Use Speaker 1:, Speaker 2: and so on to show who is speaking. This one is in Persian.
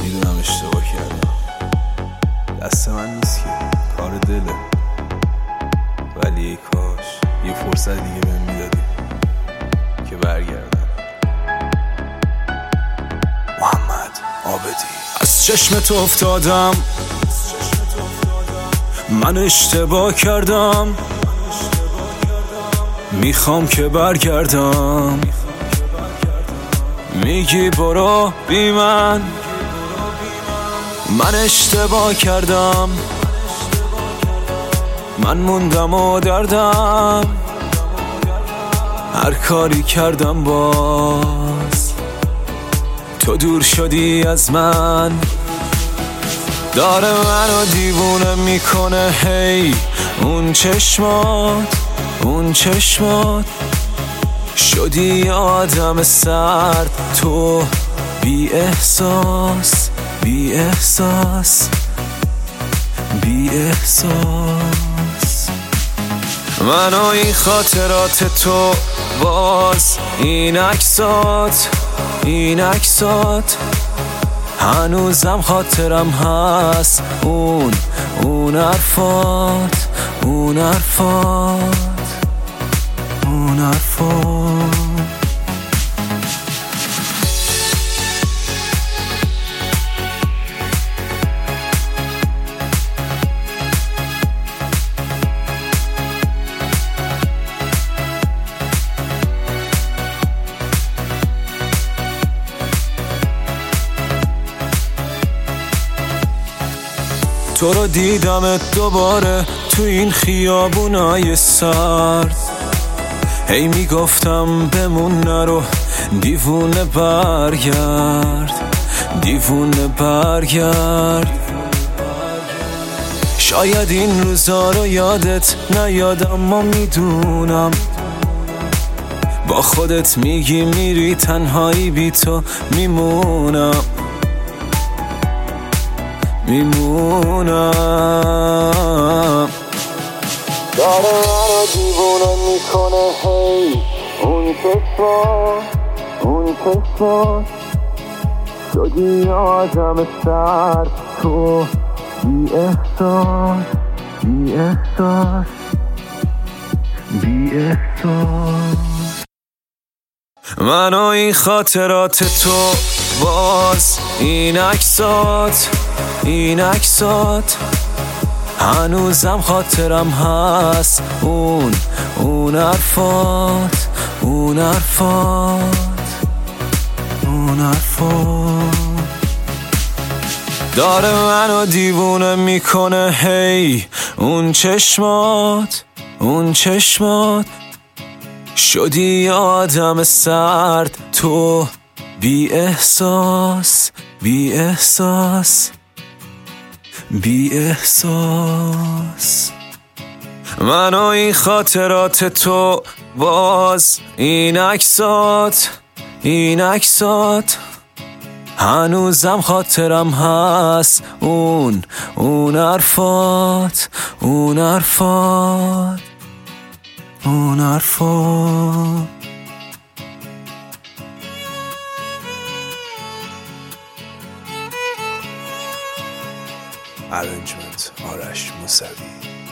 Speaker 1: میدونم اشتباه کردم، دست من نیست که، کار دله. ولی ای کاش یه فرصت دیگه بهم میدادی که برگردم. محمد عابدی. از چشم تو افتادم، من اشتباه کردم، میخوام که برگردم. میگی برو بی من اشتباه کردم، من موندم و دردم، هر کاری کردم باز تو دور شدی از من. داره منو دیوونه میکنه هی اون چشمات شدی آدم سرد، تو بی احساس من و این خاطرات تو، باز این عکسات هنوزم خاطرم هست. اون حرفات تو رو دیدمت دوباره تو این خیابونای سرد، هی میگفتم بمون نرو، دیوونه برگرد. شاید این روزا رو یادت نیاد، اما میدونم با خودت میگی میری تنهایی، بی تو میمونم. داره منو دیوونه میکنه هی اون چشمات شدی آدم سرد، تو بی احساس من و این خاطرات تو، باز این عکسات هنوزم خاطرم هست. اون حرفات داره منو دیوونه میکنه هی اون چشمات شدی آدم سرد، تو بی احساس من و این خاطرات تو، باز این عکسات هنوزم خاطرم هست. اون حرفات
Speaker 2: Arrangement آرش موسوی.